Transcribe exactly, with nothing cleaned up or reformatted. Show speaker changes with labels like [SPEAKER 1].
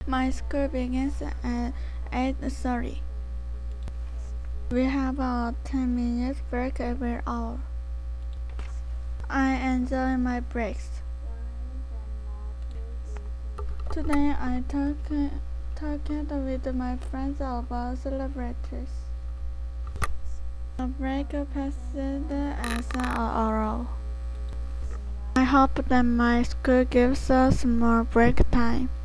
[SPEAKER 1] My school begins at eight thirty. We have a ten minute break every hour. I enjoy my breaks. Today I talked talked with my friends about celebrities. The break passed as an hour. I hope that my school gives us more break time.